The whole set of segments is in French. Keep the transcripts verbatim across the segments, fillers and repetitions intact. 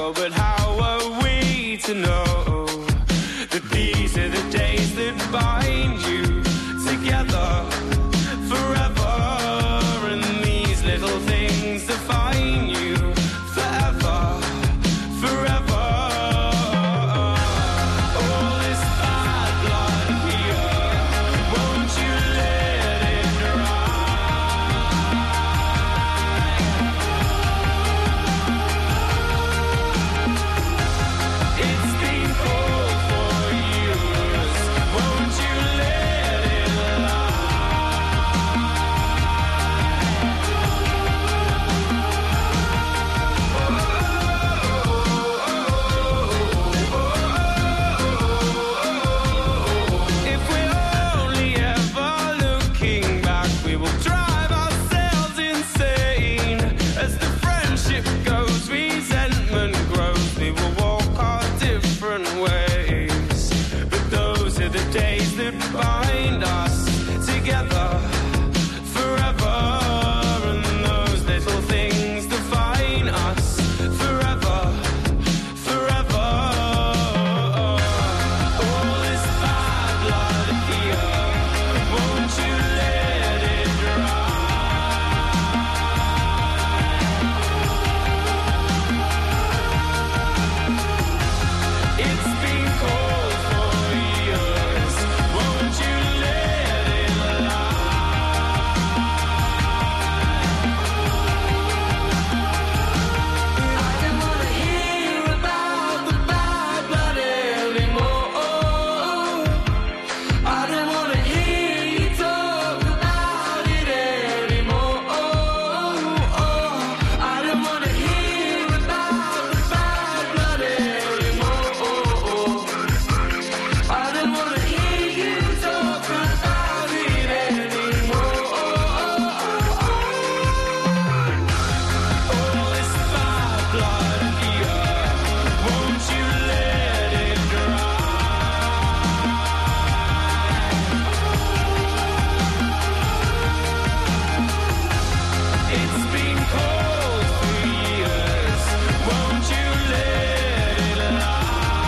go, but how are we to know that these are the days that bind you together forever, and these little things define you forever, forever. All this bad blood here, won't you let it dry? It's been cold for years, won't you let it lie? If we're only ever looking back, we will drive ourselves insane. As the friendship goes, resentment grows, we will walk our different ways. But those are the days that bind us together forever, and those little things define us forever, forever. All this bad blood here, won't you let it dry? It's been cold for years, won't you let it lie? I don't wanna hear about the bad blood anymore. I don't wanna hear you talk about it anymore. I don't wanna hear about the bad blood anymore. I don't wanna hear you talk about it anymore. All this bad blood here, won't you let it dry? It's been cold for years, won't you let it lie?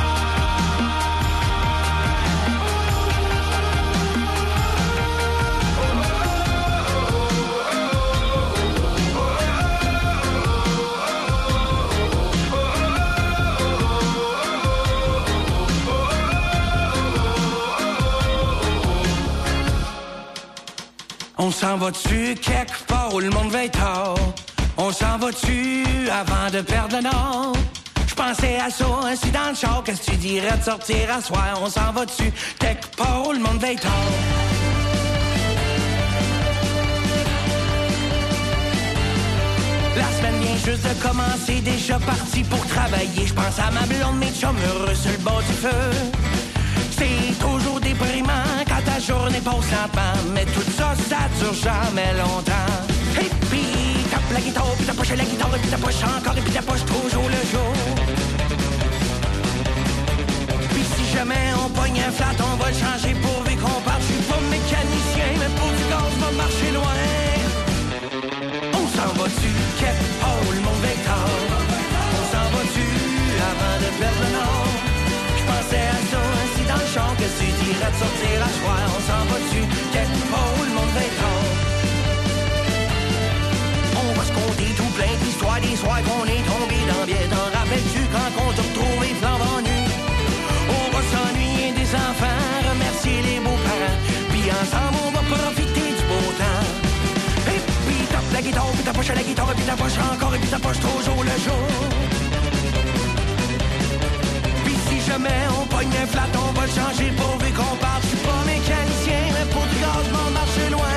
On s'en va-tu quelque part où le monde va être tard? On s'en va-tu avant de perdre le nord? J'pensais à ça, ainsi dans le char, qu'est-ce que tu dirais de sortir à soir? On s'en va-tu quelque part où le monde va être tard? La semaine vient juste de commencer, déjà parti pour travailler. J'pense à ma blonde, mes chums heureux sur le bord du feu. C'est toujours déprimant quand ta journée passe lentement, mais tout ça, ça dure jamais longtemps. Et puis, tape la guitare, puis t'approches la guitare, et puis t'approches encore, et puis t'approches toujours le jour. Puis si jamais on pogne un flat, on va le changer pourvu qu'on parte. Je suis pas mécanicien, mais pour du gaz, va marcher loin. On s'en va-tu, quelque part où le monde va être tard? On s'en va-tu avant de perdre le nord? J'pensais à ça, ainsi dans le champ, que tu dirais de sortir à soir? On s'en va-tu, quelque part où le monde va être tard? On va se compter tout plein d'histoires, des soirs qu'on est tombé dans bien. T'en rappelles-tu quand on t'a retrouvé flambant nu? On va s'ennuyer des enfants, remercier les beaux-parents, puis ensemble on va profiter du beau temps. Et puis tape la guitare, puis t'approches la guitare, puis t'approches encore, et puis t'approches toujours le jour. Puis si jamais on pogne un flat, on va le changer pourvu qu'on parte. Je suis pas mécanicien, mais pour du gaz, m'en marcher loin.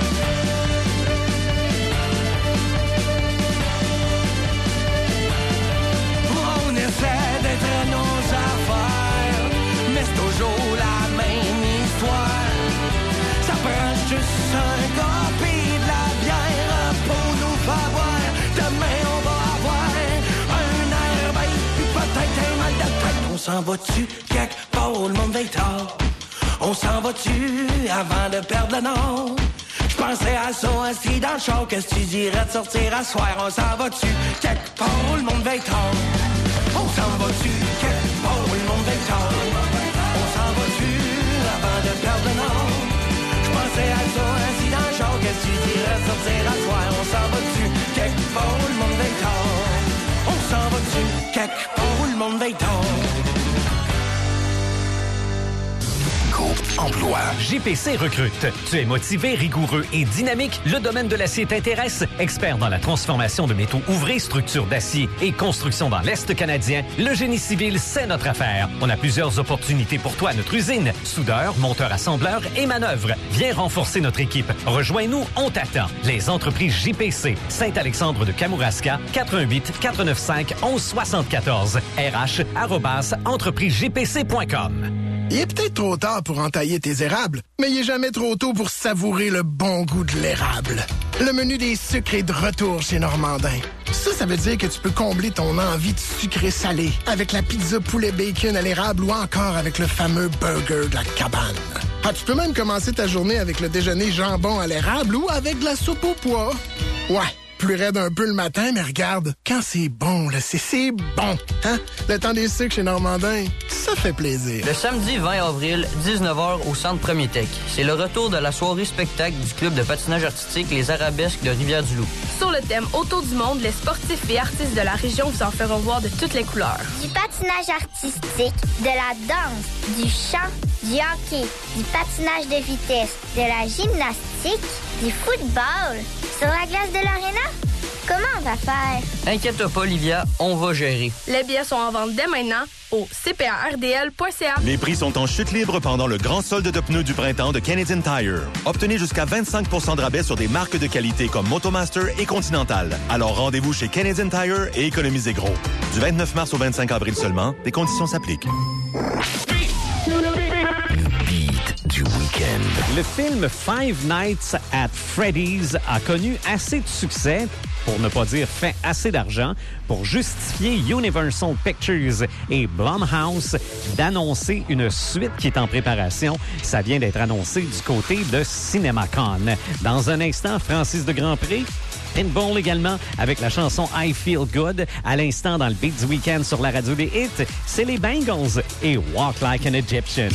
On essaie d'être à nos affaires, mais c'est toujours la même histoire. Ça prend juste un copie de la bière pour nous faire voir. Demain on va avoir un air bête, puis peut-être un mal de tête. On s'en va-tu quelque part où le monde va être tard? On s'en va-tu avant de perdre le nord? J'penserais à ça, assis dans le char, qu'est-ce que tu dirais de sortir à soir? On s'en va-tu quelque part où le monde va être tard? s'en va-tu quelque part où le monde est tard? On s'en va-tu avant de perdre le nord? Je pensais à toi assis dans le char, qu'est-ce que tu dirais sortir à soir? On s'en va-tu quelque part où le monde est tard? On s'en va-tu quelque part où le monde est tard? Emploi. J P C recrute. Tu es motivé, rigoureux et dynamique? Le domaine de l'acier t'intéresse? Expert dans la transformation de métaux ouvrés, structures d'acier et construction dans l'Est canadien, le génie civil, c'est notre affaire. On a plusieurs opportunités pour toi à notre usine. Soudeur, monteur assembleur et manœuvre. Viens renforcer notre équipe. Rejoins-nous, on t'attend. Les entreprises J P C. Saint-Alexandre de Kamouraska, quatre un huit, quatre neuf cinq, un un sept quatre. R H arobase entreprise j p c point com. Il est peut-être trop tard pour entailler tes érables, mais il est jamais trop tôt pour savourer le bon goût de l'érable. Le menu des sucres est de retour chez Normandin. Ça, ça veut dire que tu peux combler ton envie de sucré salé avec la pizza poulet bacon à l'érable ou encore avec le fameux burger de la cabane. Ah, tu peux même commencer ta journée avec le déjeuner jambon à l'érable ou avec de la soupe aux pois. Ouais. Plus raide un peu le matin, mais regarde, quand c'est bon, là, c'est, c'est bon. Hein? Le temps des sucres chez Normandin, ça fait plaisir. Le samedi vingt avril, dix-neuf heures, au Centre Prométec. C'est le retour de la soirée spectacle du club de patinage artistique Les Arabesques de Rivière-du-Loup. Sur le thème Autour du monde, les sportifs et artistes de la région vous en feront voir de toutes les couleurs. Du patinage artistique, de la danse, du chant, du hockey, du patinage de vitesse, de la gymnastique, du football. Sur la glace de l'aréna? Comment on va faire? Inquiète pas, Olivia, on va gérer. Les billets sont en vente dès maintenant au c p a r d l point c a. Les prix sont en chute libre pendant le grand solde de pneus du printemps de Canadian Tire. Obtenez jusqu'à vingt-cinq pour cent de rabais sur des marques de qualité comme Motomaster et Continental. Alors rendez-vous chez Canadian Tire et économisez gros. Du vingt-neuf mars au vingt-cinq avril seulement, des conditions s'appliquent. Du week-end. Le film Five Nights at Freddy's a connu assez de succès, pour ne pas dire fait assez d'argent, pour justifier Universal Pictures et Blumhouse d'annoncer une suite qui est en préparation. Ça vient d'être annoncé du côté de CinemaCon. Dans un instant, Francis de Grandpré, Pinball également, avec la chanson I Feel Good. À l'instant, dans le beat du week-end sur la radio des hits, c'est les Bengals et Walk Like an Egyptian.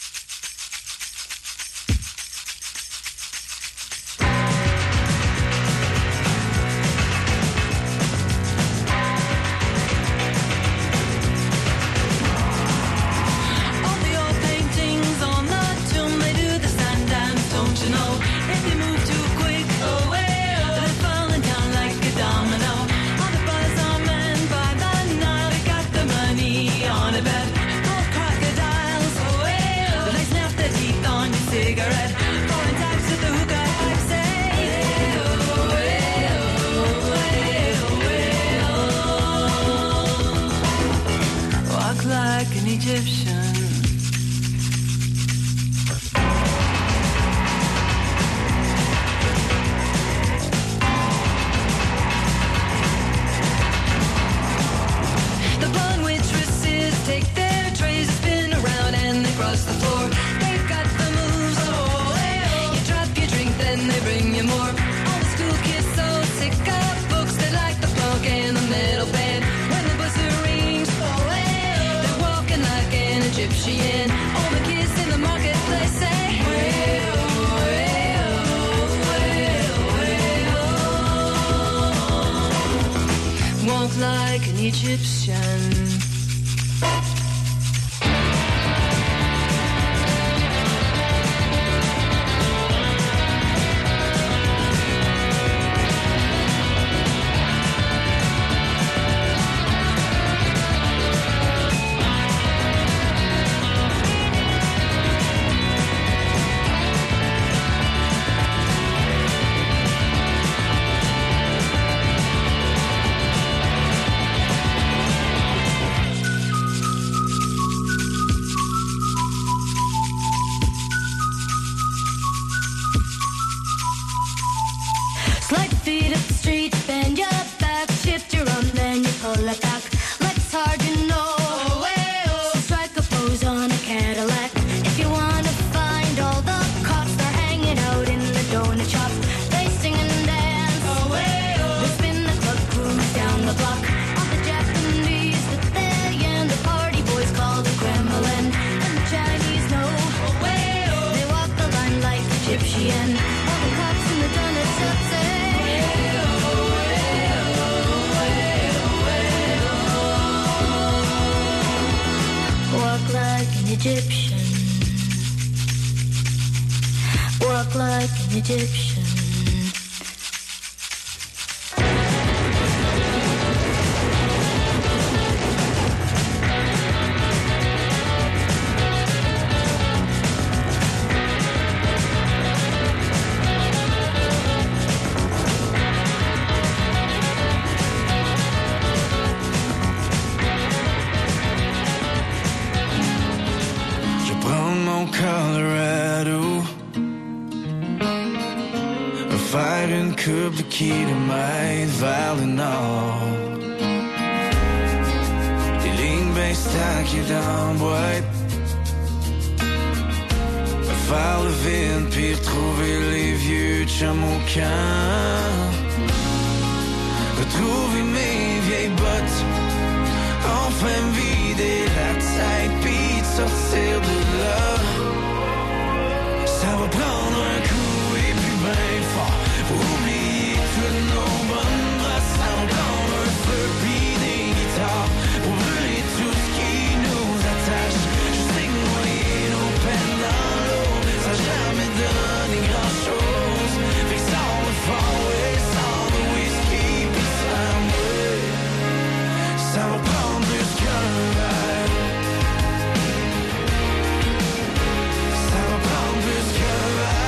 Like an Egyptian. Egyptian. Walk like an Egyptian. Coupe de kilomètres vers le nord. Des lignes bien stackées dans la boîte. Faire le vide puis retrouver les vieux chums au camp. Retrouver mes vieilles bottes. Enfin me vider la tête puis de sortir de là. Ça va prendre un coup et puis ben fort. Pour oublier toutes nos bonnes brasses, ça va prendre un feu pis des guitares. Pour brûler tout ce qui nous attache. Juste noyer nos peines dans l'eau. Ça n'a jamais donné grand chose. Fait que sans le fort, ouais, sans le whisky pis sans moi. Ça va prendre plus qu'un verre. Ça va prendre plus qu'un verre.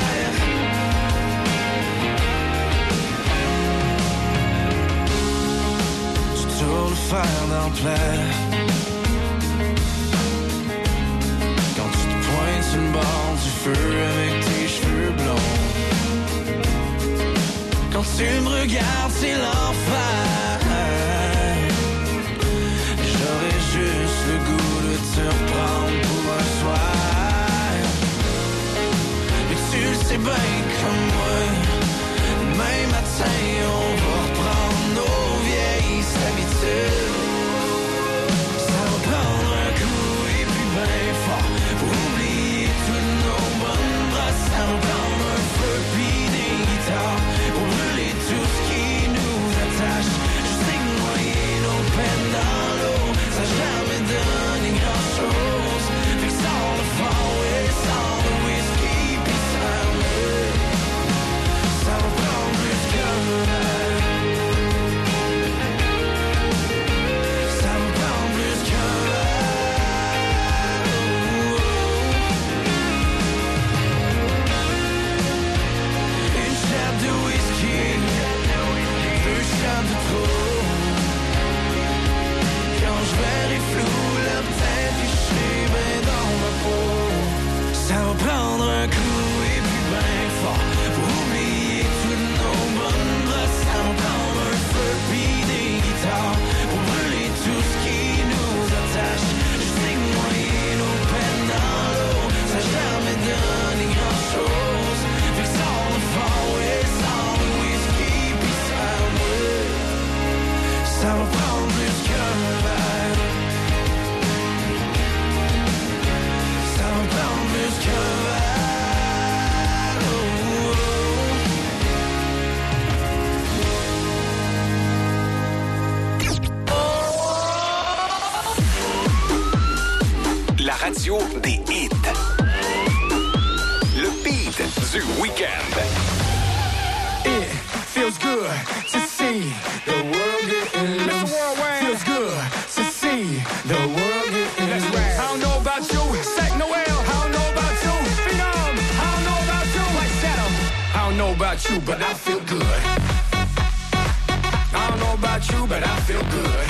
Toujours le fer dans le plaid. Quand tu te pointes sur le bord du feu avec tes cheveux blonds. Quand tu me regardes, c'est l'enfer. J'aurais juste le goût de te reprendre pour un soir. Mais tu le sais bien comme moi. Demain matin, on va reprendre nos vieilles habitudes. Ça va prendre un coup et puis ben fort. Pour oublier toutes nos bonnes brasses. Ça va prendre un feu puis des guitares. Pour brûler tout ce qui nous attache. Juste noyer nos peines dans l'eau. Ça n'a jamais donné grand chose. Fait que sans le fort, ouais, sans le whisky puis sans le. Ça va prendre plus qu'un verre. Ça va prendre plus qu'un verre. Une chape de whisky, deux chapes de trop. Quand je verrai flou, la tête fichée ben dans ma peau. Ça va prendre un coup et puis ben fort. Pour oublier toutes nos bonnes brasses. Ça va prendre un feu puis des guitares. Pour brûler tout ce qui nous attache. Juste noyer nos peines dans l'eau. Ça n'a jamais donné grand chose. Fait que sans le fort, ouais, sans le whisky puis sans moi. Ça va prendre plus qu'un verre. Ça va prendre plus qu'un verre. Oh, oh. La radio des hits. Le beat du week-end. It feels good to see the world getting loose. Feels good to see the world getting loose. Right. I don't know about you, Sack Noel. I don't know about you, Phenom. I don't know about you, White Shadow. I don't know about you, but I feel good. I don't know about you, but I feel good.